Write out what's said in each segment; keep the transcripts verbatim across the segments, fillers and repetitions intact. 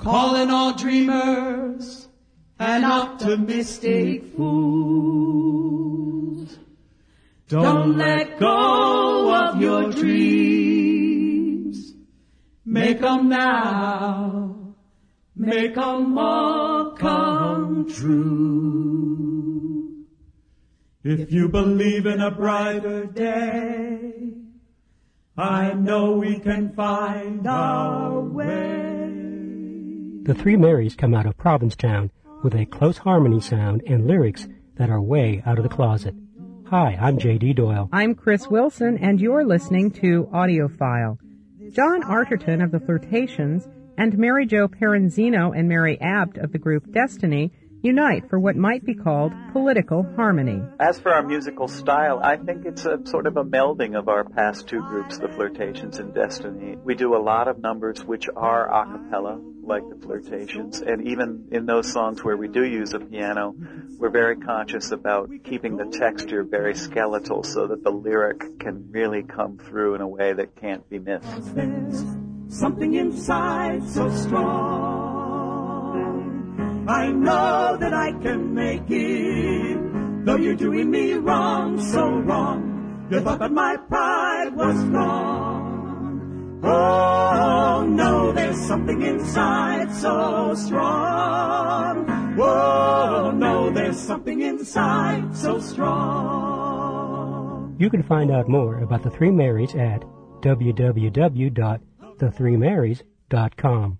calling all dreamers and optimistic fools. Don't let go of your dreams. Make 'em now. Make 'em all come true. If you believe in a brighter day, I know we can find our way. The Three Marys come out of Provincetown with a close harmony sound and lyrics that are way out of the closet. Hi, I'm J D. Doyle. I'm Chris Wilson, and you're listening to AudioFile. John Arterton of the Flirtations and Mary Jo Perenzino and Mary Abt of the group Destiny unite for what might be called political harmony. As for our musical style, I think it's a sort of a melding of our past two groups, the Flirtations and Destiny. We do a lot of numbers which are a cappella, like the Flirtations, and even in those songs where we do use a piano, we're very conscious about keeping the texture very skeletal so that the lyric can really come through in a way that can't be missed. There's something inside so strong. I know that I can make it, though you're doing me wrong, so wrong. You thought that my pride was gone. Oh, no, there's something inside so strong. Oh, no, there's something inside so strong. You can find out more about the Three Marys at w w w dot the three marys dot com.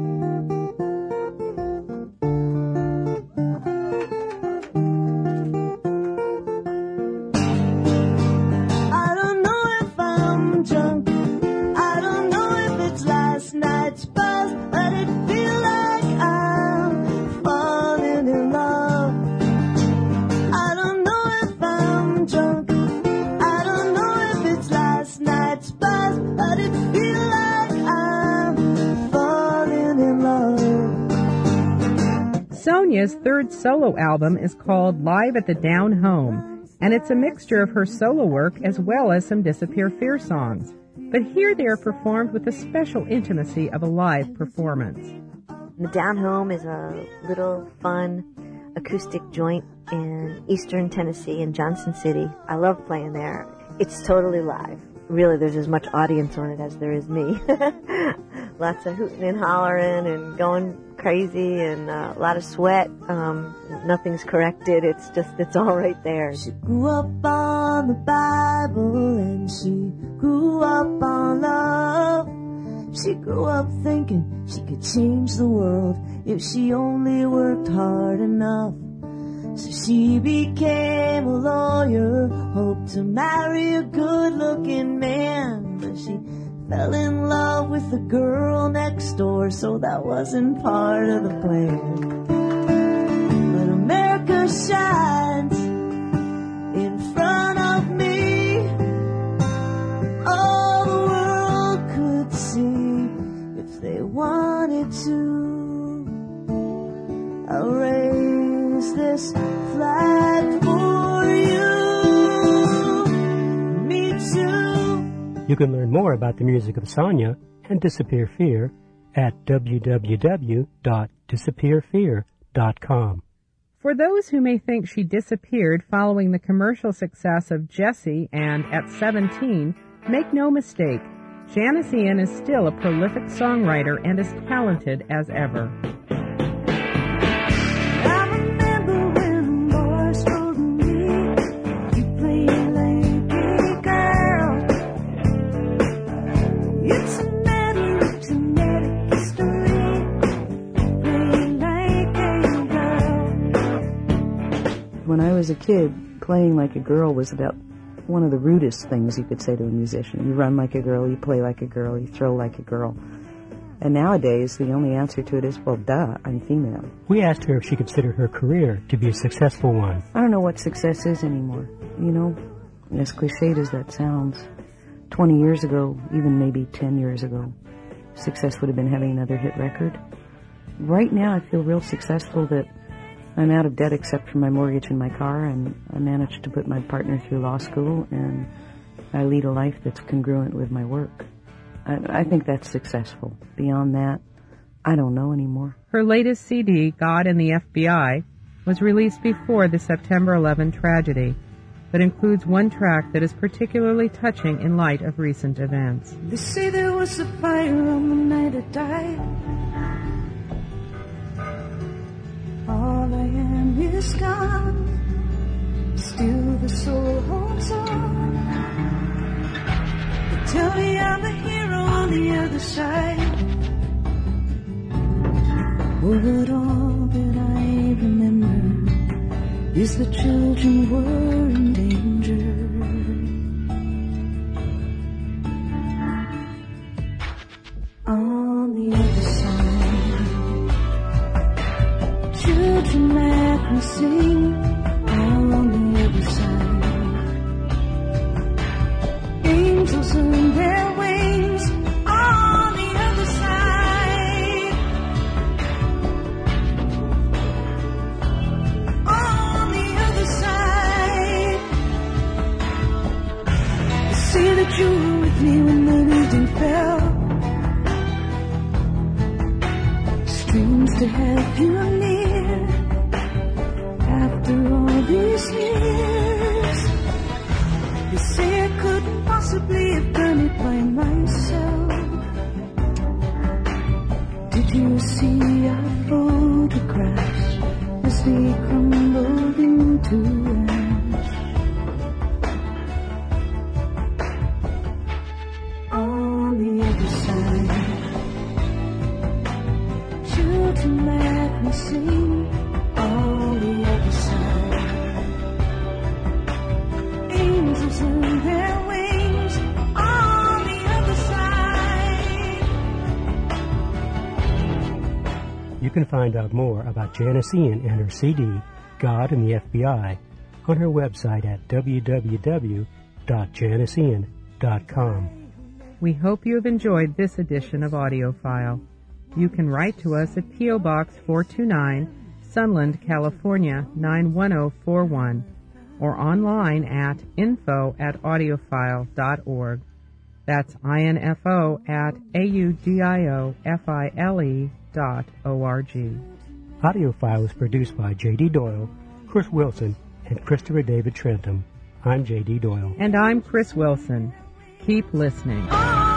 Sonia's third solo album is called Live at the Down Home, and it's a mixture of her solo work as well as some Disappear Fear songs. But here they are performed with the special intimacy of a live performance. The Down Home is a little fun acoustic joint in eastern Tennessee in Johnson City. I love playing there. It's totally live. Really, there's as much audience on it as there is me. Lots of hooting and hollering and going crazy and uh, a lot of sweat. Um, nothing's corrected. It's just, it's all right there. She grew up on the Bible and she grew up on love. She grew up thinking she could change the world if she only worked hard enough. So she became a lawyer, hoped to marry a good-looking man, but she fell in love with the girl next door, so that wasn't part of the plan. But America shines in front of me. All the world could see if they wanted to. I'll raise this flag for you. Me too. You can learn more about the music of Sonia and Disappear Fear at w w w dot disappear fear dot com. For those who may think she disappeared following the commercial success of Jessie and At seventeen, make no mistake, Janis Ian is still a prolific songwriter and as talented as ever. When I was a kid, playing like a girl was about one of the rudest things you could say to a musician. You run like a girl, you play like a girl, you throw like a girl. And nowadays, the only answer to it is, well, duh, I'm female. We asked her if she considered her career to be a successful one. I don't know what success is anymore. You know, as cliched as that sounds, twenty years ago, even maybe ten years ago, success would have been having another hit record. Right now, I feel real successful that I'm out of debt except for my mortgage and my car, and I managed to put my partner through law school, and I lead a life that's congruent with my work. I, I think that's successful. Beyond that, I don't know anymore. Her latest C D, God and the F B I, was released before the September eleventh tragedy, but includes one track that is particularly touching in light of recent events. They say there was a fire on the night I died. All I am is gone. Still the soul holds on. They tell me I'm a hero on the other side. But all that I remember is the children were in danger. On the other side, children laugh and sing. On the other side, angels earn their wings. On the other side, on the other side, I see that you were with me when the building fell. Strange to have you near after all these years. They say I couldn't possibly have done it by myself. Did you see our photographs as they crumbled into ash? On the other side, children laugh and sing. On the other side, angels earn their wings. On the other side. You can find out more about Janice Ian and her C D, God and the F B I, on her website at w w w dot janice ian dot com. We hope you have enjoyed this edition of AudioFile. You can write to us at P O Box four two nine, Sunland, California nine one zero four one, or online at info at audiophile dot org. That's I-N-F-O at A-U-D-I-O-F-I-L-E dot O-R-G. AudioFile is produced by J D. Doyle, Chris Wilson, and Christopher David Trentham. I'm J D. Doyle. And I'm Chris Wilson. Keep listening. On